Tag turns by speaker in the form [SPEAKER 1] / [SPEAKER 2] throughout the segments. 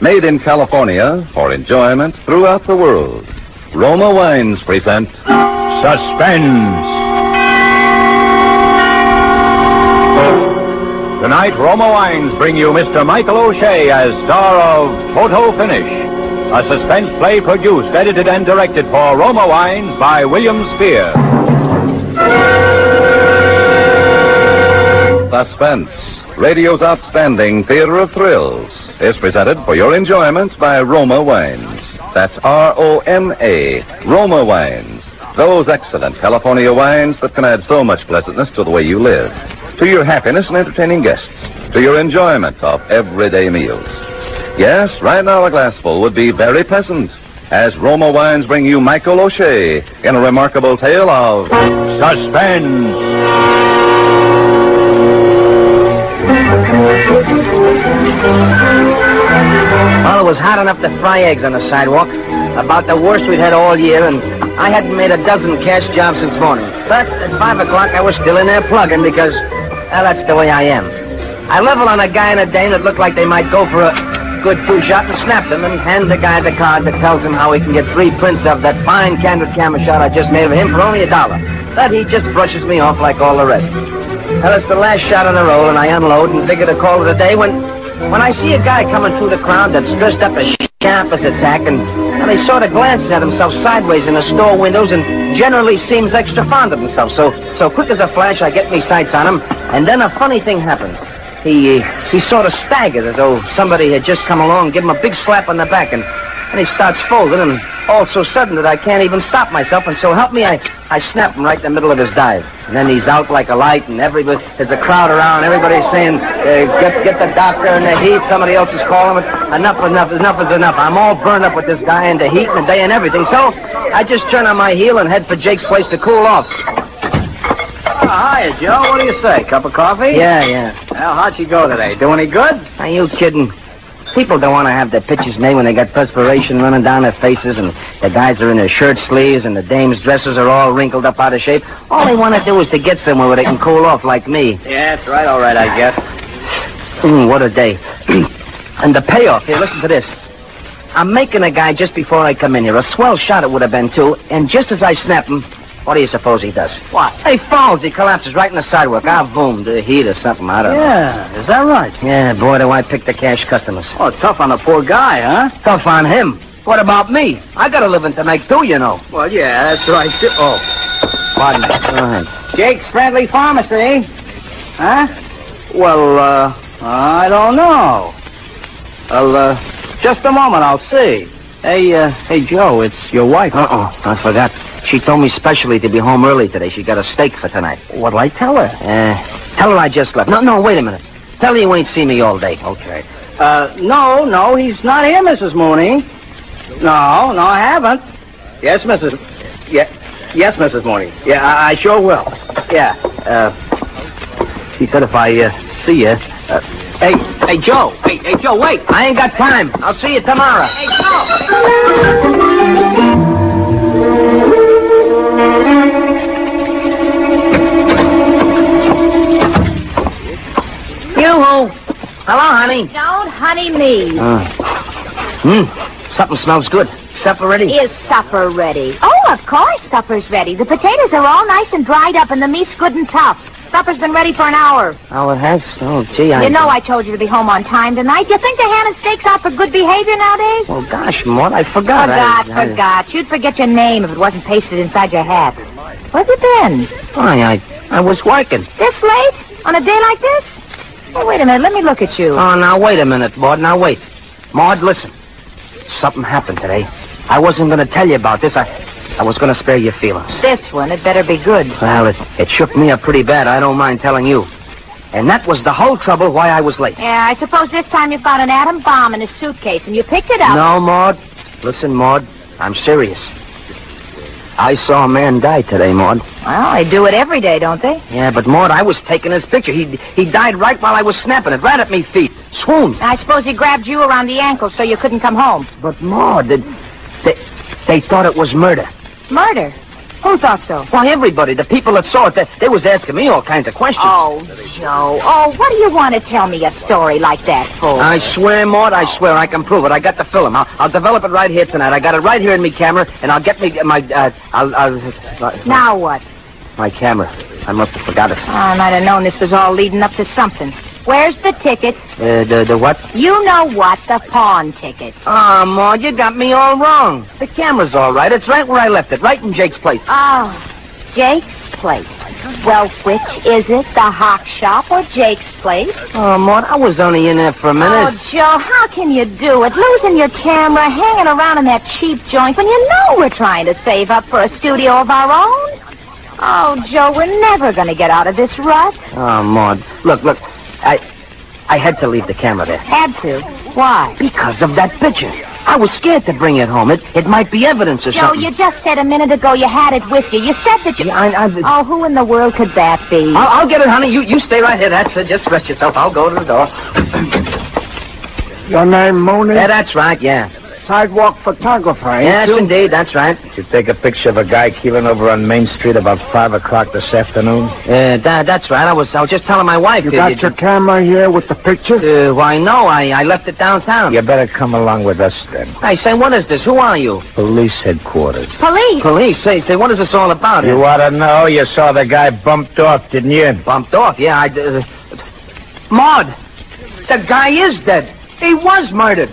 [SPEAKER 1] Made in California for enjoyment throughout the world. Roma Wines present Suspense. Tonight, Roma Wines bring you Mr. Michael O'Shea as star of Photo Finish, a suspense play produced, edited, and directed for Roma Wines by William Spear. Suspense, radio's outstanding theater of thrills, is presented for your enjoyment by Roma Wines. That's R-O-M-A, Roma Wines. Those excellent California wines that can add so much pleasantness to the way you live, to your happiness in entertaining guests, to your enjoyment of everyday meals. Yes, right now a glassful would be very pleasant, as Roma Wines bring you Michael O'Shea in a remarkable tale of suspense.
[SPEAKER 2] Well, it was hot enough to fry eggs on the sidewalk. About the worst we'd had all year, and I hadn't made a dozen cash jobs since morning. But at 5 o'clock, I was still in there plugging because, well, that's the way I am. I leveled on a guy and a dame that looked like they might go for a good two-shot and snapped them and hand the guy the card that tells him how he can get 3 prints of that fine candid camera shot I just made of him for only $1. But he just brushes me off like all the rest. Well, it's the last shot on the roll, and I unload and figure to call it a day when I see a guy coming through the crowd that's dressed up as sharp as a tack, and he sort of glances at himself sideways in the store windows and generally seems extra fond of himself. So quick as a flash, I get me sights on him, and then a funny thing happens. He sort of staggers as though somebody had just come along and give him a big slap on the back, and he starts folding, and all so sudden that I can't even stop myself, and so help me, I snap him right in the middle of his dive. And then he's out like a light, and there's a crowd around, everybody's saying, get the doctor in the heat, somebody else is calling it. Enough is enough. I'm all burned up with this guy and the heat and the day and everything, so I just turn on my heel and head for Jake's place to cool off.
[SPEAKER 3] Oh, hiya, Joe. What do you say? Cup of coffee?
[SPEAKER 2] Yeah.
[SPEAKER 3] Well, how'd she go today? Do any good?
[SPEAKER 2] Are you kidding? People don't want to have their pictures made when they got perspiration running down their faces and the guys are in their shirt sleeves and the dames' dresses are all wrinkled up out of shape. All they want to do is to get somewhere where they can cool off like me.
[SPEAKER 3] Yeah, that's right. All right, I guess.
[SPEAKER 2] What a day. And the payoff. Here, listen to this. I'm making a guy just before I come in here. A swell shot it would have been, too. And just as I snap him, what do you suppose he does?
[SPEAKER 3] What?
[SPEAKER 2] He falls. He collapses right in the sidewalk. Boom. The heat or something. I don't know.
[SPEAKER 3] Yeah, is that right?
[SPEAKER 2] Yeah, boy, do I pick the cash customers.
[SPEAKER 3] Oh, tough on the poor guy, huh?
[SPEAKER 2] Tough on him. What about me? I got a living to make, too, you know.
[SPEAKER 3] Well, yeah, that's right. Oh,
[SPEAKER 2] Pardon me. Go ahead.
[SPEAKER 3] Jake's Friendly Pharmacy. Huh? Well, I don't know. Well, just a moment, I'll see. Hey, Joe, it's your wife.
[SPEAKER 2] I forgot. She told me specially to be home early today. She got a steak for tonight.
[SPEAKER 3] What'll I tell her?
[SPEAKER 2] Tell her I just left. No, wait a minute. Tell her you ain't seen me all day.
[SPEAKER 3] Okay. No, he's not here, Mrs. Mooney. No, I haven't. Yes, Yes, Mrs. Mooney. Yeah, I sure will. Yeah. She said if I see you. Hey, Joe. Hey, Joe, wait.
[SPEAKER 2] I ain't got time. I'll see you tomorrow.
[SPEAKER 3] Hey, Joe.
[SPEAKER 2] Yoo-hoo. Hello, honey.
[SPEAKER 4] Don't honey me.
[SPEAKER 2] Something smells good. Supper ready?
[SPEAKER 4] Is supper ready? Oh, of course supper's ready. The potatoes are all nice and dried up and the meat's good and tough. Supper's been ready for an hour.
[SPEAKER 2] Oh, it has? Oh, gee,
[SPEAKER 4] You know I told you to be home on time tonight. You think the Hannah Steaks out for good behavior nowadays?
[SPEAKER 2] Well, gosh, Maud, I forgot.
[SPEAKER 4] Forgot. You'd forget your name if it wasn't pasted inside your hat. Where have you been?
[SPEAKER 2] I was working.
[SPEAKER 4] This late? On a day like this? Oh, wait a minute. Let me look at you.
[SPEAKER 2] Oh, now, wait a minute, Maud. Now, wait. Maud, listen. Something happened today. I wasn't going to tell you about this. I was going to spare your feelings.
[SPEAKER 4] This one, it better be good.
[SPEAKER 2] Well, it shook me up pretty bad. I don't mind telling you. And that was the whole trouble why I was late.
[SPEAKER 4] Yeah, I suppose this time you found an atom bomb in his suitcase and you picked it up.
[SPEAKER 2] No, Maud. Listen, Maud, I'm serious. I saw a man die today, Maud.
[SPEAKER 4] Well, they do it every day, don't they?
[SPEAKER 2] Yeah, but, Maud, I was taking his picture. He died right while I was snapping it, right at me feet. Swooned.
[SPEAKER 4] I suppose he grabbed you around the ankle so you couldn't come home.
[SPEAKER 2] But, Maud, they thought it was murder.
[SPEAKER 4] Murder? Who thought so?
[SPEAKER 2] Why, everybody. The people that saw it, they was asking me all kinds of questions.
[SPEAKER 4] Oh, Joe. Oh, what do you want to tell me a story like that for?
[SPEAKER 2] I swear, Maud, I swear I can prove it. I got the film. I'll develop it right here tonight. I got it right here in me camera, and I'll get me my,
[SPEAKER 4] Now what?
[SPEAKER 2] My camera. I must have forgot it.
[SPEAKER 4] I might have known this was all leading up to something. Where's the ticket?
[SPEAKER 2] The what?
[SPEAKER 4] You know what? The pawn ticket.
[SPEAKER 2] Oh, Maud, you got me all wrong. The camera's all right. It's right where I left it, right in Jake's place.
[SPEAKER 4] Oh, Jake's place. Well, which is it? The hock shop or Jake's place?
[SPEAKER 2] Oh, Maud, I was only in there for a minute.
[SPEAKER 4] Oh, Joe, how can you do it? Losing your camera, hanging around in that cheap joint when you know we're trying to save up for a studio of our own? Oh, Joe, we're never going to get out of this rut.
[SPEAKER 2] Oh, Maud. Look. I had to leave the camera there.
[SPEAKER 4] Had to? Why?
[SPEAKER 2] Because of that picture. I was scared to bring it home. It might be evidence or
[SPEAKER 4] Joe,
[SPEAKER 2] something.
[SPEAKER 4] you just said a minute ago you had it with you. You said that you...
[SPEAKER 2] Yeah,
[SPEAKER 4] Oh, who in the world could that be?
[SPEAKER 2] I'll get it, honey. You stay right here. That's it. Just rest yourself. I'll go to the door.
[SPEAKER 5] Your name, Mooney?
[SPEAKER 2] Yeah, that's right, yeah.
[SPEAKER 5] Sidewalk photographer, ain't
[SPEAKER 2] Yes,
[SPEAKER 5] you?
[SPEAKER 2] indeed, that's right.
[SPEAKER 3] Did you take a picture of a guy keeling over on Main Street about 5 o'clock this afternoon?
[SPEAKER 2] That's right. I was just telling my wife.
[SPEAKER 5] You got your camera here with the picture?
[SPEAKER 2] Why, no. I left it downtown.
[SPEAKER 3] You better come along with us, then.
[SPEAKER 2] Hey, say, what is this? Who are you?
[SPEAKER 3] Police headquarters.
[SPEAKER 4] Police?
[SPEAKER 2] Police? Say, what is this all about?
[SPEAKER 3] You ought to know. You saw the guy bumped off, didn't you?
[SPEAKER 2] Bumped off, yeah. Maud, the guy is dead. He was murdered.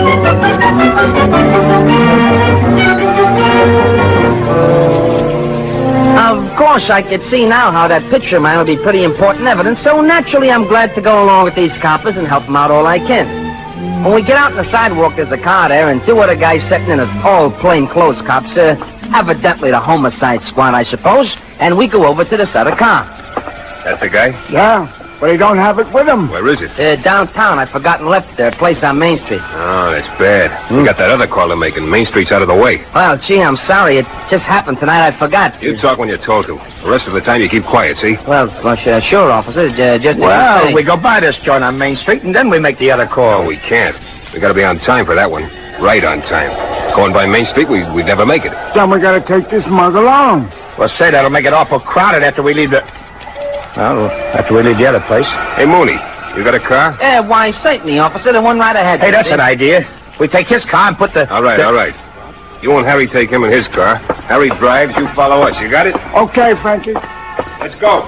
[SPEAKER 2] Of course, I could see now how that picture of mine would be pretty important evidence, so naturally I'm glad to go along with these coppers and help them out all I can. When we get out on the sidewalk, there's a car there, and 2 other guys sitting in it, all plainclothes cops, evidently the homicide squad, I suppose, and we go over to this other car.
[SPEAKER 6] That's the guy?
[SPEAKER 5] Yeah, but he don't have it with him.
[SPEAKER 6] Where is it?
[SPEAKER 2] Downtown. I've forgotten left there, a place on Main Street.
[SPEAKER 6] Oh, that's bad. We got that other call to make, and Main Street's out of the way.
[SPEAKER 2] Well, gee, I'm sorry. It just happened tonight. I forgot.
[SPEAKER 6] You talk when you're told to. The rest of the time, you keep quiet, see?
[SPEAKER 2] Well, sure, officer. Just
[SPEAKER 3] Well, we go by this joint on Main Street, and then we make the other call.
[SPEAKER 6] Oh, we can't. We got to be on time for that one. Right on time. Going by Main Street, we'd never make it.
[SPEAKER 5] Then we gotta take this mug along.
[SPEAKER 3] Well, say, that'll make it awful crowded after we leave the... Well, after we leave the other place.
[SPEAKER 6] Hey, Mooney, you got a car?
[SPEAKER 2] Why, certainly, officer. The one right ahead.
[SPEAKER 3] Hey, that's an idea. We take his car and put the...
[SPEAKER 6] All right. You and Harry take him in his car. Harry drives, you follow us. You got it?
[SPEAKER 5] Okay, Frankie.
[SPEAKER 6] Let's go.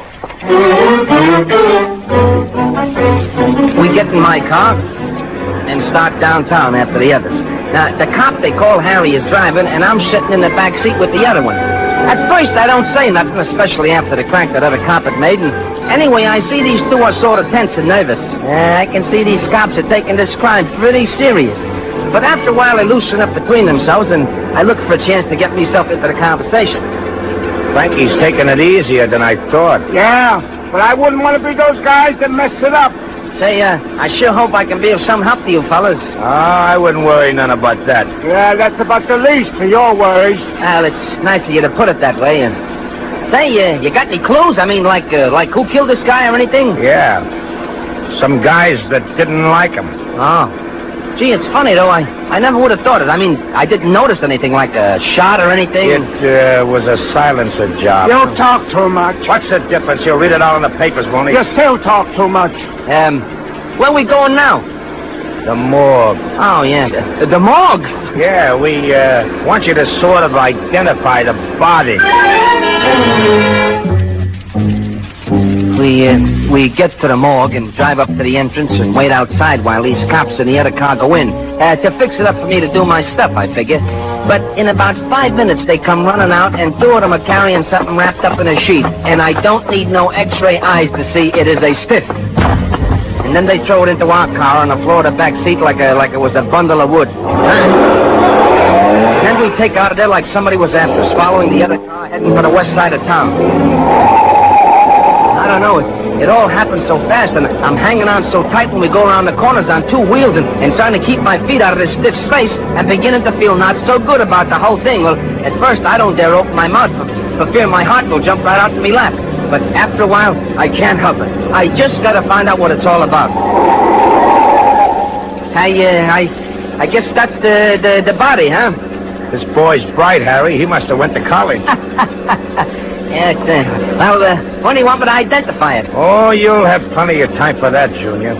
[SPEAKER 2] We get in my car and start downtown after the others. Now, the cop they call Harry is driving, and I'm sitting in the back seat with the other one. At first, I don't say nothing, especially after the crack that other cop had made. And anyway, I see these 2 are sort of tense and nervous. I can see these cops are taking this crime pretty serious. But after a while, they loosen up between themselves, and I look for a chance to get myself into the conversation.
[SPEAKER 3] Frankie's taking it easier than I thought.
[SPEAKER 5] Yeah, but I wouldn't want to be those guys that mess it up.
[SPEAKER 2] Say, I sure hope I can be of some help to you fellas.
[SPEAKER 3] I wouldn't worry none about that.
[SPEAKER 5] Yeah, that's about the least of your worries.
[SPEAKER 2] Well, it's nice of you to put it that way. And say, you got any clues? I mean, like who killed this guy or anything?
[SPEAKER 3] Yeah. Some guys that didn't like him.
[SPEAKER 2] Oh. Gee, it's funny, though. I never would have thought it. I mean, I didn't notice anything like a shot or anything.
[SPEAKER 3] It was a silencer job.
[SPEAKER 5] You talk too much.
[SPEAKER 3] What's the difference? You'll read it all in the papers, won't you?
[SPEAKER 5] You still talk too much.
[SPEAKER 2] Where we going now?
[SPEAKER 3] The morgue.
[SPEAKER 2] Oh, yeah. The morgue?
[SPEAKER 3] Yeah, we want you to sort of identify the body.
[SPEAKER 2] We get to the morgue and drive up to the entrance and wait outside while these cops in the other car go in. To fix it up for me to do my stuff, I figure. But in about 5 minutes, they come running out, and 2 of them are carrying something wrapped up in a sheet. And I don't need no x-ray eyes to see it is a stiff. And then they throw it into our car on the floor of the back seat like it was a bundle of wood. And then we take out of there like somebody was after us, following the other car, heading for the west side of town. I don't know. It all happened so fast, and I'm hanging on so tight when we go around the corners on 2 wheels and trying to keep my feet out of this stiff space and beginning to feel not so good about the whole thing. Well, at first, I don't dare open my mouth for fear my heart will jump right out to me lap. But after a while, I can't help it. I just got to find out what it's all about. I guess that's the body, huh?
[SPEAKER 5] This boy's bright, Harry. He must have went to college.
[SPEAKER 2] Yeah, when do you want me to identify it?
[SPEAKER 5] Oh, you'll have plenty of time for that, Junior.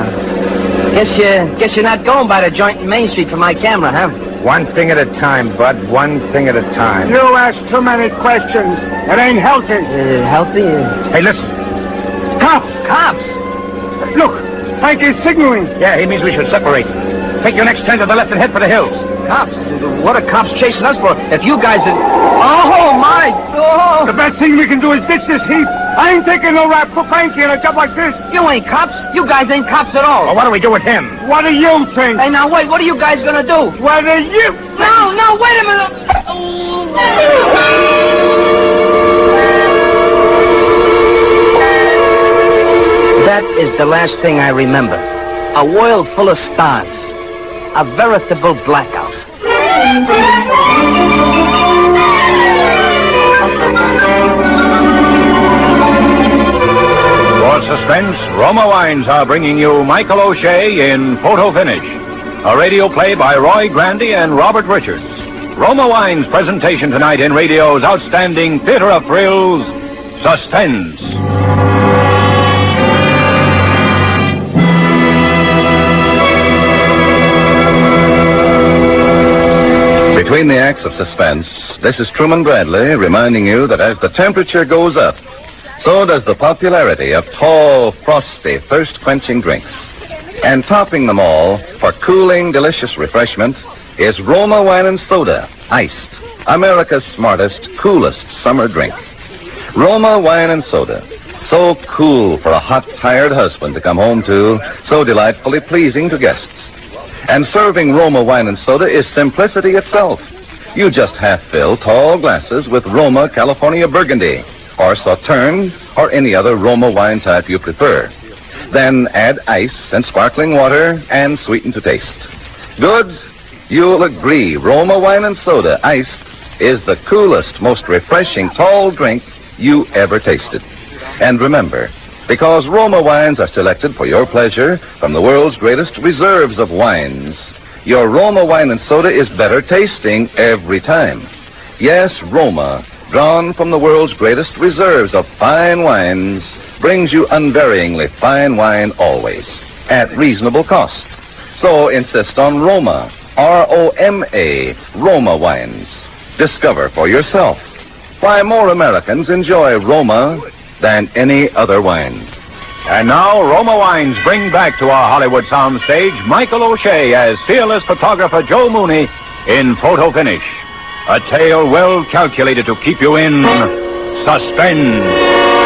[SPEAKER 2] Guess you're not going by the joint in Main Street for my camera, huh?
[SPEAKER 5] One thing at a time, Bud. One thing at a time. You ask too many questions. It ain't healthy.
[SPEAKER 2] Healthy?
[SPEAKER 5] Hey, listen.
[SPEAKER 2] Cops! Cops!
[SPEAKER 5] Look, Frankie's signaling. Yeah, he means we should separate. Take your next turn to the left and head for the hills.
[SPEAKER 2] Cops? What are cops chasing us for? If you guys are... Oh, my God!
[SPEAKER 5] The best thing we can do is ditch this heap. I ain't taking no rap for Frankie in a job like this.
[SPEAKER 2] You ain't cops. You guys ain't cops at all.
[SPEAKER 5] Well, what do we do with him? What do you think?
[SPEAKER 2] Hey, now, wait. What are you guys going to do?
[SPEAKER 5] What do you think?
[SPEAKER 2] No, wait a minute. That is the last thing I remember. A world full of stars. A veritable blackout.
[SPEAKER 7] For suspense, Roma Wines are bringing you Michael O'Shea in Photo Finish, a radio play by Roy Grandy and Robert Richards. Roma Wines' presentation tonight in radio's outstanding theater of thrills, Suspense.
[SPEAKER 1] Between the acts of suspense, this is Truman Bradley reminding you that as the temperature goes up, so does the popularity of tall, frosty, thirst-quenching drinks. And topping them all, for cooling, delicious refreshment, is Roma Wine and Soda, iced, America's smartest, coolest summer drink. Roma Wine and Soda, so cool for a hot, tired husband to come home to, so delightfully pleasing to guests. And serving Roma Wine and Soda is simplicity itself. You just half-fill tall glasses with Roma California Burgundy, or Sauterne, or any other Roma wine type you prefer. Then add ice and sparkling water and sweeten to taste. Good? You'll agree Roma Wine and Soda iced is the coolest, most refreshing tall drink you ever tasted. And remember, because Roma wines are selected for your pleasure from the world's greatest reserves of wines, your Roma Wine and Soda is better tasting every time. Yes, Roma, drawn from the world's greatest reserves of fine wines, brings you unvaryingly fine wine always, at reasonable cost. So insist on Roma, R-O-M-A, Roma wines. Discover for yourself why more Americans enjoy Roma than any other wine.
[SPEAKER 7] And now, Roma Wines bring back to our Hollywood soundstage Michael O'Shea as fearless photographer Joe Mooney in Photo Finish. A tale well calculated to keep you in suspense.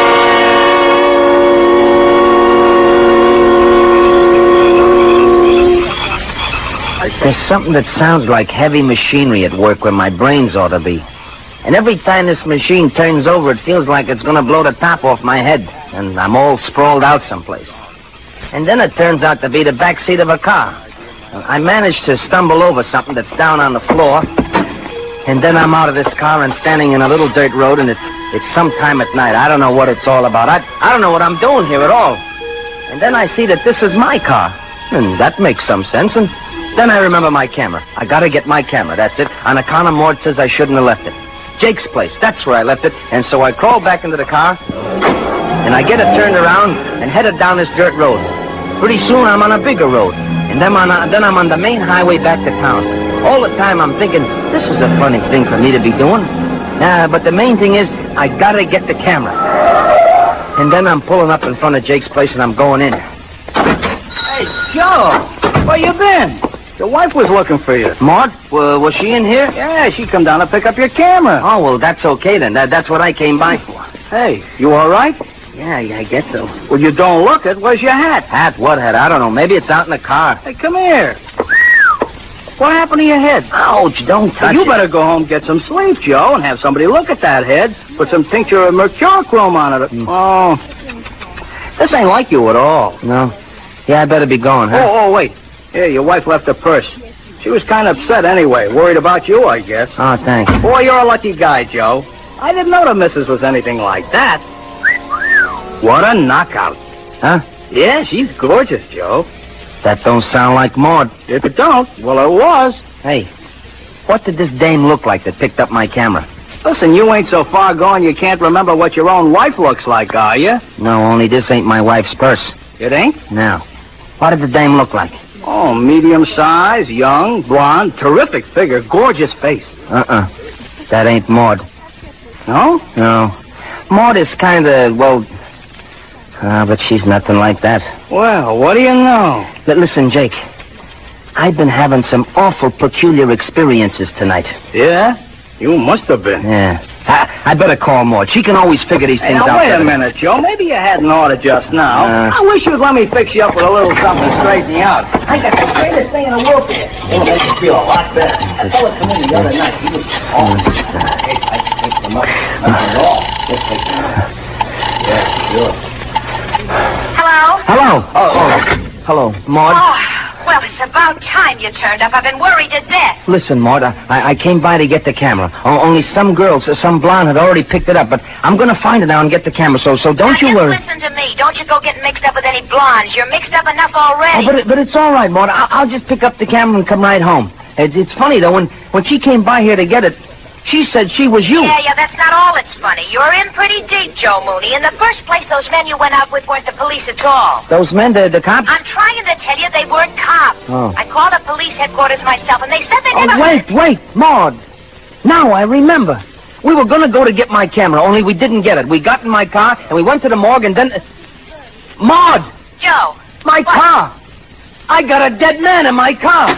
[SPEAKER 2] There's something that sounds like heavy machinery at work where my brains ought to be. And every time this machine turns over, it feels like it's going to blow the top off my head, and I'm all sprawled out someplace. And then it turns out to be the back seat of a car. I managed to stumble over something that's down on the floor, and then I'm out of this car and standing in a little dirt road, and it's sometime at night. I don't know what it's all about. I don't know what I'm doing here at all. And then I see that this is my car, and that makes some sense, and then I remember my camera. I got to get my camera, that's it. On account of Mort says I shouldn't have left it. Jake's place, that's where I left it. And so I crawled back into the car, and I get it turned around and headed down this dirt road. Pretty soon I'm on a bigger road, and then I'm on the main highway back to town. All the time I'm thinking, this is a funny thing for me to be doing. But the main thing is, I gotta get the camera. And then I'm pulling up in front of Jake's place, and I'm going in.
[SPEAKER 3] Hey, Joe, where you been? Your wife was looking for you.
[SPEAKER 2] Maud, was she in here?
[SPEAKER 3] Yeah, she come down to pick up your camera.
[SPEAKER 2] Oh, well, that's okay then. That's what I came by for.
[SPEAKER 3] Hey, you all right?
[SPEAKER 2] Yeah, I guess so.
[SPEAKER 3] Well, you don't look it. Where's your hat?
[SPEAKER 2] Hat? What hat? I don't know. Maybe it's out in the car.
[SPEAKER 3] Hey, come here. What happened to your head?
[SPEAKER 2] Ouch, don't touch
[SPEAKER 3] You
[SPEAKER 2] it.
[SPEAKER 3] better go home, get some sleep, Joe, and have somebody look at that head. Put some tincture of mercurochrome on it. Oh, this ain't like you at all.
[SPEAKER 2] No. Yeah, I better be going, huh?
[SPEAKER 3] Oh, wait. Here, your wife left her purse. She was kind of upset anyway. Worried about you, I guess.
[SPEAKER 2] Oh, thanks.
[SPEAKER 3] Boy, you're a lucky guy, Joe. I didn't know the missus was anything like that. What a knockout.
[SPEAKER 2] Huh?
[SPEAKER 3] Yeah, she's gorgeous, Joe.
[SPEAKER 2] That don't sound like Maud.
[SPEAKER 3] If it don't, well, it was.
[SPEAKER 2] Hey, what did this dame look like that picked up my camera?
[SPEAKER 3] Listen, you ain't so far gone you can't remember what your own wife looks like, are you?
[SPEAKER 2] No, only this ain't my wife's purse.
[SPEAKER 3] It ain't?
[SPEAKER 2] No. What did the dame look like?
[SPEAKER 3] Oh, medium size, young, blonde, terrific figure, gorgeous face.
[SPEAKER 2] That ain't Maud.
[SPEAKER 3] No?
[SPEAKER 2] No. Maud is kind of, well... but she's nothing like that.
[SPEAKER 3] Well, what do you know?
[SPEAKER 2] But listen, Jake. I've been having some awful peculiar experiences tonight.
[SPEAKER 3] Yeah? You must have been.
[SPEAKER 2] Yeah. I better call Maud. She can always figure these things out.
[SPEAKER 3] Now, wait a minute, Joe. Maybe you had an order just now. I wish you'd let me fix you up with a little something to straighten you out. I got the greatest thing in the world for you. It'll make you feel a lot better. I told it to me the other night. He was Not at all. Yeah, sure.
[SPEAKER 4] Hello?
[SPEAKER 2] Hello. Hello, Maud.
[SPEAKER 4] Oh, well, it's about time you turned up. I've been worried to death.
[SPEAKER 2] Listen, Maud, I came by to get the camera. Only some girls, some blonde had already picked it up, but I'm going to find it now and get the camera, so don't you worry.
[SPEAKER 4] Just listen to me. Don't you go getting mixed up with any blondes. You're mixed up enough already.
[SPEAKER 2] Oh, but it's all right, Maud. I'll just pick up the camera and come right home. It's funny, though, when she came by here to get it, she said she was you.
[SPEAKER 4] Yeah, that's not all that's funny. You're in pretty deep, Joe Mooney. In the first place, those men you went out with weren't the police at all.
[SPEAKER 2] Those men, the cops?
[SPEAKER 4] I'm trying to tell you they weren't cops.
[SPEAKER 2] Oh.
[SPEAKER 4] I called the police headquarters myself, and they said they never...
[SPEAKER 2] Wait, Maud. Now I remember. We were going to go to get my camera, only we didn't get it. We got in my car, and we went to the morgue, and then... Maud!
[SPEAKER 4] Joe!
[SPEAKER 2] My car! I got a dead man in my car!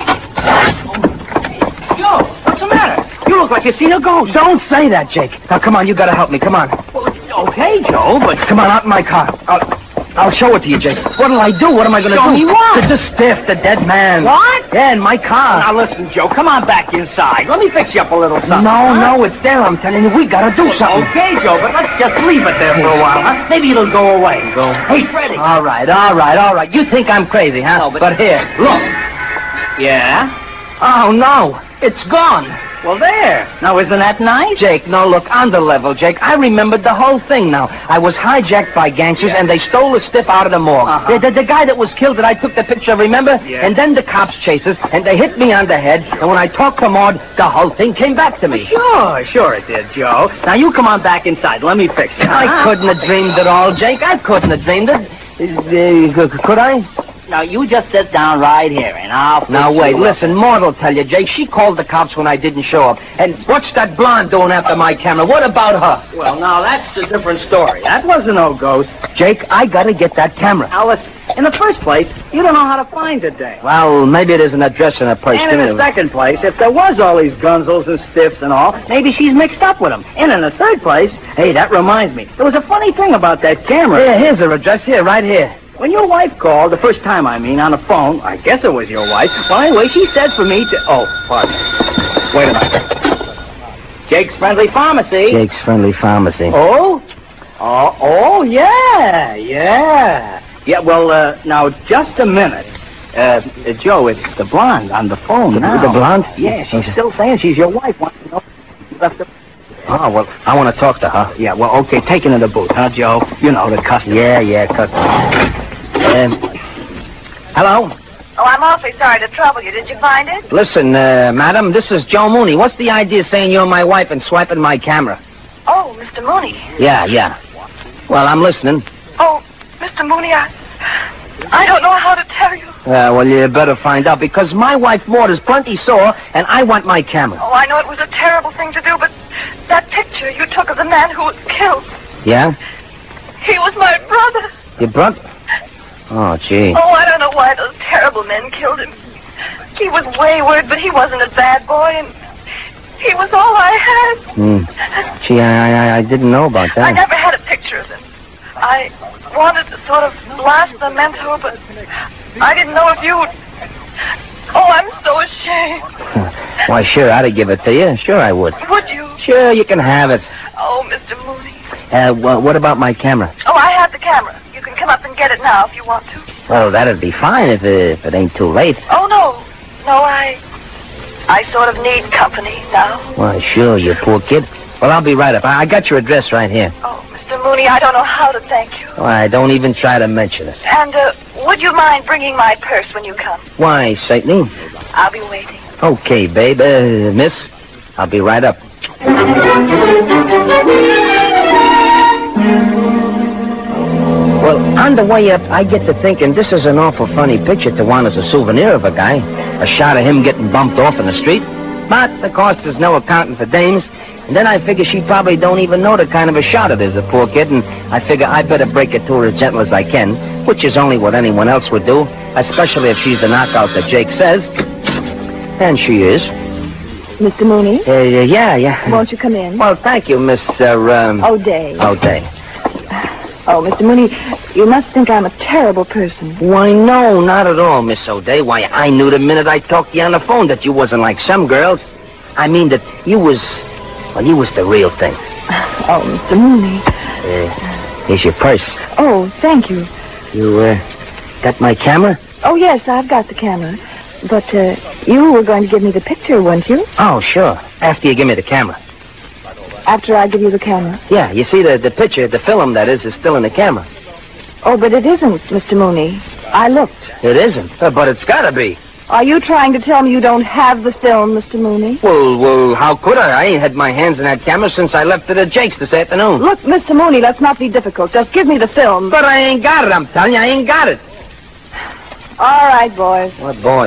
[SPEAKER 3] Joe, what's the matter? You look like you seen a ghost.
[SPEAKER 2] Don't say that, Jake. Now, come on, you got to help me. Come on.
[SPEAKER 3] Well, okay, Joe, but...
[SPEAKER 2] Come on, out in my car. I'll show it to you, Jake. What'll I do? What am I going to do?
[SPEAKER 3] Show me what?
[SPEAKER 2] The stiff, the dead man.
[SPEAKER 3] What?
[SPEAKER 2] Yeah, in my car.
[SPEAKER 3] Now, listen, Joe, come on back inside. Let me fix you up a little something.
[SPEAKER 2] No, it's there. I'm telling you, we got to do something.
[SPEAKER 3] Okay, Joe, but let's just leave it there for a while, huh? Maybe it'll go away. Hey, Freddie.
[SPEAKER 2] All right. You think I'm crazy, huh?
[SPEAKER 3] No, but
[SPEAKER 2] here, look.
[SPEAKER 3] Yeah?
[SPEAKER 2] Oh, no. It's gone.
[SPEAKER 3] Well, there. Now, isn't that nice?
[SPEAKER 2] Jake, no, look, on the level, Jake. I remembered the whole thing now. I was hijacked by gangsters, and they stole the stiff out of the morgue. The guy that was killed that I took the picture, remember?
[SPEAKER 3] Yeah.
[SPEAKER 2] And then the cops chased us, and they hit me on the head, and when I talked to Maud, the whole thing came back to me.
[SPEAKER 3] Sure it did, Joe. Now, you come on back inside. Let me fix you.
[SPEAKER 2] I couldn't have dreamed it all, Jake. I couldn't have dreamed it. Could I?
[SPEAKER 3] Now, you just sit down right here, and I'll fix
[SPEAKER 2] Now, wait,
[SPEAKER 3] you up.
[SPEAKER 2] listen, Maud will tell you, Jake. She called the cops when I didn't show up. And what's that blonde doing after my camera? What about her?
[SPEAKER 3] Well, now, that's a different story. That wasn't no ghost.
[SPEAKER 2] Jake, I gotta get that camera.
[SPEAKER 3] Now, listen, in the first place, you don't know how to find it, Dave.
[SPEAKER 2] Well, maybe there's an address in her purse.
[SPEAKER 3] And in the second place, if there was all these gunzels and stiffs and all, maybe she's mixed up with them. And in the third place, hey, that reminds me, there was a funny thing about that camera.
[SPEAKER 2] Here, here's her address here, right here.
[SPEAKER 3] When your wife called, the first time, on the phone, I guess it was your wife. Well, anyway, she said for me to... Oh, pardon. Wait a minute. Jake's Friendly Pharmacy.
[SPEAKER 2] Jake's Friendly Pharmacy.
[SPEAKER 3] Oh, yeah. Yeah, well, now, just a minute. Joe, it's the blonde on the phone now.
[SPEAKER 2] The blonde?
[SPEAKER 3] Yeah, she's still saying she's your wife. Wants to know if you left her...
[SPEAKER 2] Oh, well, I want to talk to her.
[SPEAKER 3] Yeah, well, okay, take it in the booth, huh, Joe? You know, the customer.
[SPEAKER 2] Yeah, customer. Hello?
[SPEAKER 4] Oh, I'm awfully sorry to trouble you. Did you find it?
[SPEAKER 2] Listen, madam, this is Joe Mooney. What's the idea of saying you're my wife and swiping my camera?
[SPEAKER 4] Oh, Mr. Mooney.
[SPEAKER 2] Yeah. Well, I'm listening.
[SPEAKER 4] Oh, Mr. Mooney, I don't know how to tell you.
[SPEAKER 2] Well, you better find out, because my wife, Maud, is plenty sore, and I want my camera.
[SPEAKER 4] Oh, I know it was a terrible thing to do, but that picture you took of the man who was killed...
[SPEAKER 2] Yeah?
[SPEAKER 4] He was my brother.
[SPEAKER 2] Your brother? Oh, gee.
[SPEAKER 4] Oh, I don't know why those terrible men killed him. He was wayward, but he wasn't a bad boy, and he was all I had.
[SPEAKER 2] Gee, I didn't know about that.
[SPEAKER 4] I never had a picture of him. I wanted to sort of last memento, but I didn't know if you would... Oh, I'm so ashamed.
[SPEAKER 2] Why, sure, I'd give it to you. Sure, I would.
[SPEAKER 4] Would you?
[SPEAKER 2] Sure, you can have it.
[SPEAKER 4] Oh, Mr. Mooney.
[SPEAKER 2] What about my camera?
[SPEAKER 4] Oh, I have the camera. You can come up and get it now if you want to.
[SPEAKER 2] Well, that'd be fine if it ain't too late.
[SPEAKER 4] Oh, no. No, I sort of need company now.
[SPEAKER 2] Why, sure, you poor kid. Well, I'll be right up. I got your address right here.
[SPEAKER 4] Oh, Mr. Mooney, I don't know how to thank you.
[SPEAKER 2] Why, don't even try to mention it.
[SPEAKER 4] And, would you mind bringing my purse when you come?
[SPEAKER 2] Why, certainly.
[SPEAKER 4] I'll be waiting.
[SPEAKER 2] Okay, babe. Miss, I'll be right up. Well, on the way up, I get to thinking this is an awful funny picture to want as a souvenir of a guy. A shot of him getting bumped off in the street. But, of course, there's no accounting for dames. And then I figure she probably don't even know the kind of a shot it is, the poor kid, and I figure I better break it to her as gentle as I can, which is only what anyone else would do, especially if she's the knockout that Jake says. And she is.
[SPEAKER 8] Mr. Mooney?
[SPEAKER 2] Yeah.
[SPEAKER 8] Won't you come in?
[SPEAKER 2] Well, thank you, Miss,
[SPEAKER 8] O'Day.
[SPEAKER 2] O'Day.
[SPEAKER 8] Oh, Mr. Mooney, you must think I'm a terrible person.
[SPEAKER 2] Why, no, not at all, Miss O'Day. Why, I knew the minute I talked to you on the phone that you wasn't like some girls. I mean that you was the real thing.
[SPEAKER 8] Oh, Mr. Mooney.
[SPEAKER 2] Here's your purse.
[SPEAKER 8] Oh, thank you.
[SPEAKER 2] You, got my camera?
[SPEAKER 8] Oh, yes, I've got the camera. But, you were going to give me the picture, weren't you?
[SPEAKER 2] Oh, sure. After you give me the camera.
[SPEAKER 8] After I give you the camera?
[SPEAKER 2] Yeah, you see, the picture, the film, that is still in the camera.
[SPEAKER 8] Oh, but it isn't, Mr. Mooney. I looked.
[SPEAKER 2] It isn't? But it's gotta be.
[SPEAKER 8] Are you trying to tell me you don't have the film, Mr. Mooney?
[SPEAKER 2] Well, how could I? I ain't had my hands in that camera since I left it at Jake's this afternoon.
[SPEAKER 8] Look, Mr. Mooney, let's not be difficult. Just give me the film.
[SPEAKER 2] But I ain't got it, I'm telling you. I ain't got it.
[SPEAKER 8] All right, boys.
[SPEAKER 2] What boys?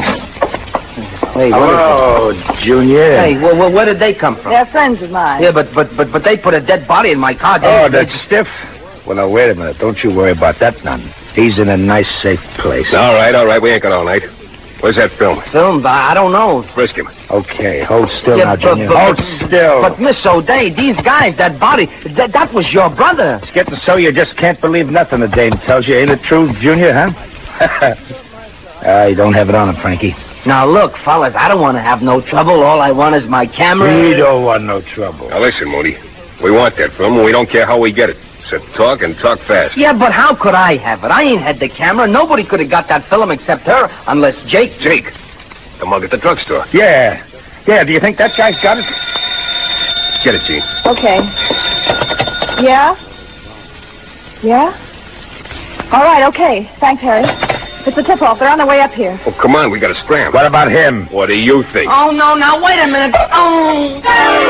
[SPEAKER 2] Hey,
[SPEAKER 5] Hello, Junior.
[SPEAKER 2] Hey, well, where did they come from?
[SPEAKER 8] They're friends of mine.
[SPEAKER 2] Yeah, but they put a dead body in my car.
[SPEAKER 5] That's stiff? Well, now, wait a minute. Don't you worry about that none. He's in a nice, safe place.
[SPEAKER 6] All right. We ain't got all night. Where's that film?
[SPEAKER 2] Film? I don't know.
[SPEAKER 6] Frisk him.
[SPEAKER 5] Okay, hold still
[SPEAKER 2] Yeah,
[SPEAKER 5] now, Junior. Hold still.
[SPEAKER 2] But, Miss O'Day, these guys, that body, that was your brother.
[SPEAKER 5] It's getting so you just can't believe nothing the dame tells you. Ain't it true, Junior, huh? You don't have it on him, Frankie.
[SPEAKER 2] Now, look, fellas, I don't want to have no trouble. All I want is my camera.
[SPEAKER 5] We don't want no trouble.
[SPEAKER 6] Now, listen, Mooney. We want that film, and we don't care how we get it. So talk and talk fast.
[SPEAKER 2] Yeah, but how could I have it? I ain't had the camera. Nobody could have got that film except her, unless Jake.
[SPEAKER 6] Jake, the mug at the drugstore.
[SPEAKER 5] Yeah, do you think that guy's got it?
[SPEAKER 6] Get it, Gene.
[SPEAKER 8] Okay. Yeah? All right, okay. Thanks, Harry. It's a tip-off. They're on their way up here.
[SPEAKER 6] Oh, come on. We got to scram.
[SPEAKER 5] What about him?
[SPEAKER 6] What do you think?
[SPEAKER 2] Oh, no, now, wait a minute. Oh.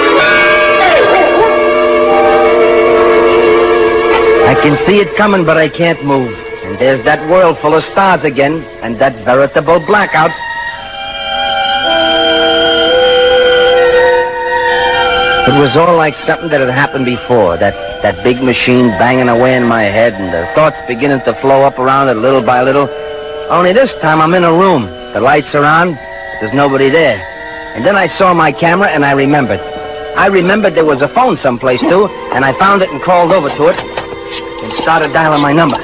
[SPEAKER 2] I can see it coming, but I can't move. And there's that world full of stars again, and that veritable blackout. It was all like something that had happened before. That big machine banging away in my head, and the thoughts beginning to flow up around it little by little. Only this time I'm in a room. The lights are on. There's nobody there. And then I saw my camera, and I remembered. I remembered there was a phone someplace, too, and I found it and crawled over to it and started dialing my number.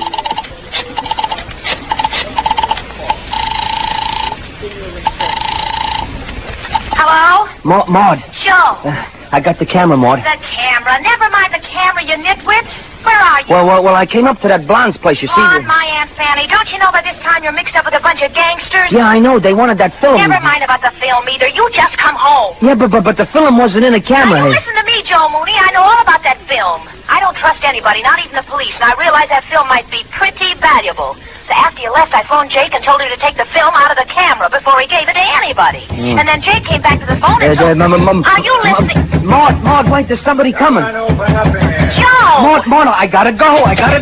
[SPEAKER 4] Hello?
[SPEAKER 2] Maud.
[SPEAKER 4] Joe.
[SPEAKER 2] I got the camera, Maud.
[SPEAKER 4] The camera. Never mind the camera, you nitwit. Where are you?
[SPEAKER 2] Well, I came up to that blonde's place, you see.
[SPEAKER 4] On my Aunt Fanny. Don't you know by this time you're mixed up with a bunch of gangsters?
[SPEAKER 2] Yeah, I know. They wanted that film.
[SPEAKER 4] Never mind about the film either. You just come home.
[SPEAKER 2] Yeah, but the film wasn't in a camera.
[SPEAKER 4] Now, you listen to me, Joe Mooney. I know all about that film. I don't trust anybody, not even the police, and I realize that film might be pretty valuable. So after you left, I phoned Jake and told her to take the film out of the camera before he gave it to anybody. And then Jake came back to the phone and told... Are you listening?
[SPEAKER 2] Maud, wait, there's somebody coming.
[SPEAKER 4] Joe!
[SPEAKER 2] Maud, I gotta go.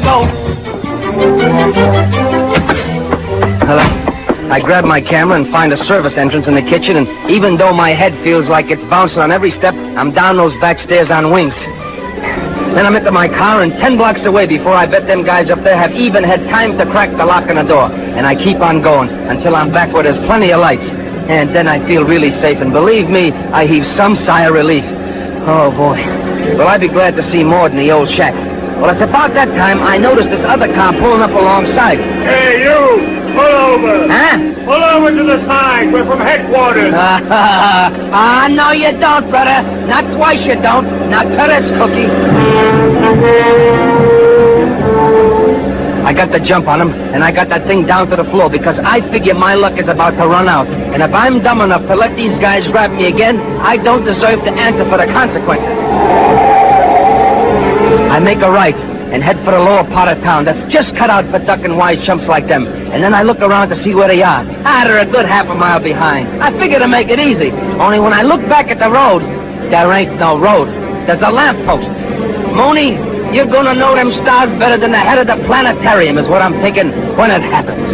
[SPEAKER 2] Hello. I grab my camera and find a service entrance in the kitchen, and even though my head feels like it's bouncing on every step, I'm down those back stairs on wings. Then I'm into my car and 10 blocks away before I bet them guys up there have even had time to crack the lock on the door. And I keep on going until I'm back where there's plenty of lights. And then I feel really safe, and believe me, I heave some sigh of relief. Oh, boy. Well, I'd be glad to see Maud in the old shack. Well, it's about that time I noticed this other car pulling up alongside.
[SPEAKER 5] Hey, you! Pull over!
[SPEAKER 2] Huh?
[SPEAKER 5] Pull over to the side. We're from headquarters.
[SPEAKER 2] No, you don't, brother. Not twice you don't. Not to this cookie. I got the jump on him, and I got that thing down to the floor because I figure my luck is about to run out. And if I'm dumb enough to let these guys grab me again, I don't deserve to answer for the consequences. I make a right, and head for the lower part of town that's just cut out for ducking wise chumps like them. And then I look around to see where they are. They're a good half a mile behind. I figure to make it easy. Only when I look back at the road, there ain't no road. There's a lamppost. Mooney, you're gonna know them stars better than the head of the planetarium is what I'm thinking when it happens.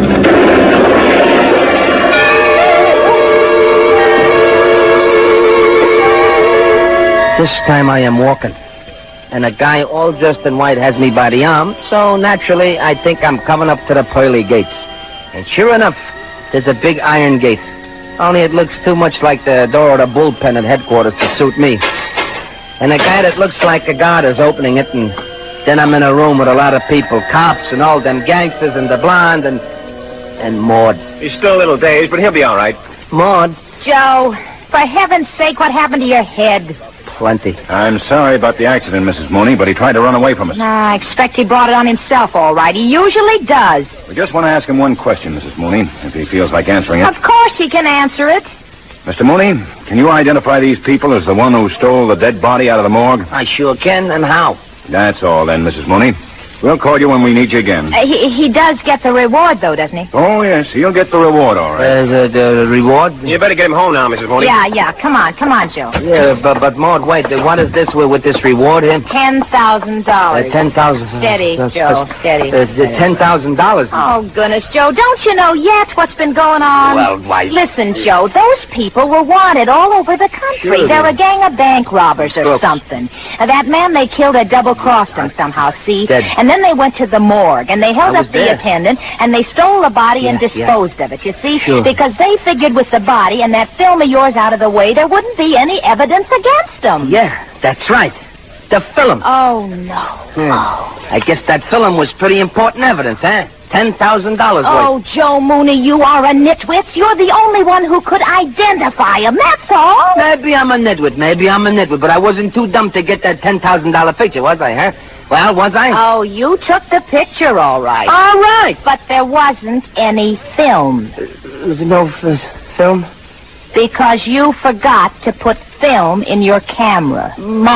[SPEAKER 2] This time I am walking, and a guy all dressed in white has me by the arm, so naturally I think I'm coming up to the pearly gates. And sure enough, there's a big iron gate. Only it looks too much like the door of the bullpen at headquarters to suit me. And a guy that looks like a guard is opening it, and then I'm in a room with a lot of people, cops and all them gangsters and the blonde and Maud.
[SPEAKER 6] He's still a little dazed, but he'll be all right.
[SPEAKER 2] Maud?
[SPEAKER 4] Joe, for heaven's sake, what happened to your head?
[SPEAKER 2] Plenty.
[SPEAKER 7] I'm sorry about the accident, Mrs. Mooney, but he tried to run away from us.
[SPEAKER 4] I expect he brought it on himself, all right. He usually does.
[SPEAKER 7] We just want to ask him one question, Mrs. Mooney, if he feels like answering it.
[SPEAKER 4] Of course he can answer it.
[SPEAKER 7] Mr. Mooney, can you identify these people as the one who stole the dead body out of the morgue?
[SPEAKER 2] I sure can, and how?
[SPEAKER 7] That's all then, Mrs. Mooney. We'll call you when we need you again.
[SPEAKER 4] He does get the reward, though, doesn't he?
[SPEAKER 7] Oh, yes, he'll get the reward, all right.
[SPEAKER 2] The reward?
[SPEAKER 6] You better get him home now, Mrs. Mooney.
[SPEAKER 4] Yeah. Come on, Joe.
[SPEAKER 2] Yeah, but Maud, wait. What is this with this reward here?
[SPEAKER 4] $10,000.
[SPEAKER 2] $10,000.
[SPEAKER 4] Steady, Joe, steady.
[SPEAKER 2] $10,000.
[SPEAKER 4] Oh, goodness, Joe, don't you know yet what's been going on?
[SPEAKER 2] Well, why...
[SPEAKER 4] Listen, Joe, those people were wanted all over the country.
[SPEAKER 2] Sure.
[SPEAKER 4] They're a gang of bank robbers or
[SPEAKER 2] Crooks.
[SPEAKER 4] something. That man they killed had double-crossed him somehow, see?
[SPEAKER 2] Dead.
[SPEAKER 4] And then they went to the morgue, and they held
[SPEAKER 2] I
[SPEAKER 4] up
[SPEAKER 2] was
[SPEAKER 4] the
[SPEAKER 2] there.
[SPEAKER 4] attendant, and they stole the body and
[SPEAKER 2] Yeah.
[SPEAKER 4] disposed of it, you see?
[SPEAKER 2] Sure.
[SPEAKER 4] Because they figured with the body and that film of yours out of the way, there wouldn't be any evidence against them.
[SPEAKER 2] Yeah, that's right. The film.
[SPEAKER 4] Oh, no.
[SPEAKER 2] I guess that film was pretty important evidence, huh? $10,000
[SPEAKER 4] Oh,
[SPEAKER 2] worth.
[SPEAKER 4] Joe Mooney, you are a nitwit. You're the only one who could identify him, that's all.
[SPEAKER 2] Maybe I'm a nitwit, but I wasn't too dumb to get that $10,000 picture, was I, huh? Well, was I?
[SPEAKER 4] Oh, you took the picture, all right.
[SPEAKER 2] All right.
[SPEAKER 4] But there wasn't any film.
[SPEAKER 2] No film?
[SPEAKER 4] Because you forgot to put film in your camera.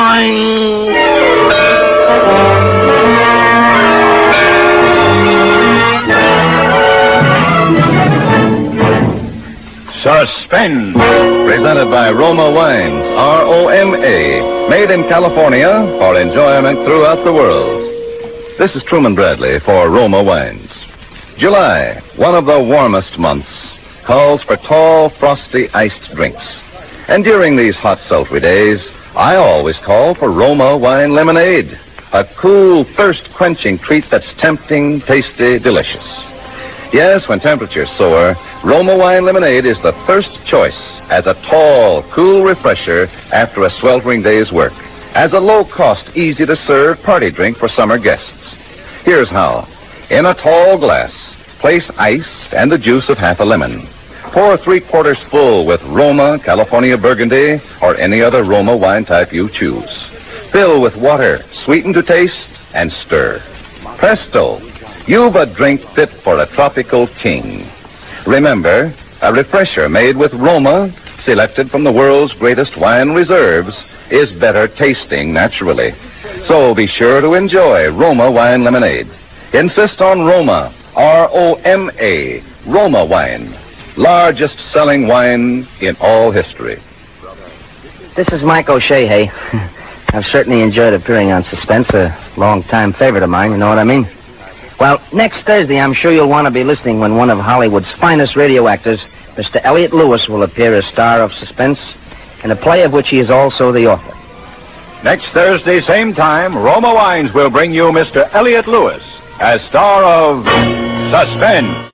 [SPEAKER 7] Suspense.
[SPEAKER 1] Presented by Roma Wines, R-O-M-A, made in California for enjoyment throughout the world. This is Truman Bradley for Roma Wines. July, one of the warmest months, calls for tall, frosty iced drinks. And during these hot, sultry days, I always call for Roma Wine Lemonade, a cool, thirst-quenching treat that's tempting, tasty, delicious. Yes, when temperatures soar, Roma Wine Lemonade is the first choice as a tall, cool refresher after a sweltering day's work, as a low-cost, easy-to-serve party drink for summer guests. Here's how. In a tall glass, place ice and the juice of half a lemon. Pour 3/4 full with Roma, California Burgundy, or any other Roma wine type you choose. Fill with water, sweeten to taste, and stir. Presto! You've a drink fit for a tropical king. Remember, a refresher made with Roma, selected from the world's greatest wine reserves, is better tasting naturally. So be sure to enjoy Roma Wine Lemonade. Insist on Roma, R-O-M-A, Roma Wine. Largest selling wine in all history.
[SPEAKER 2] This is Mike O'Shea, hey. I've certainly enjoyed appearing on Suspense, a long-time favorite of mine, you know what I mean? Well, next Thursday, I'm sure you'll want to be listening when one of Hollywood's finest radio actors, Mr. Elliot Lewis, will appear as star of Suspense in a play of which he is also the author.
[SPEAKER 7] Next Thursday, same time, Roma Wines will bring you Mr. Elliot Lewis as star of Suspense.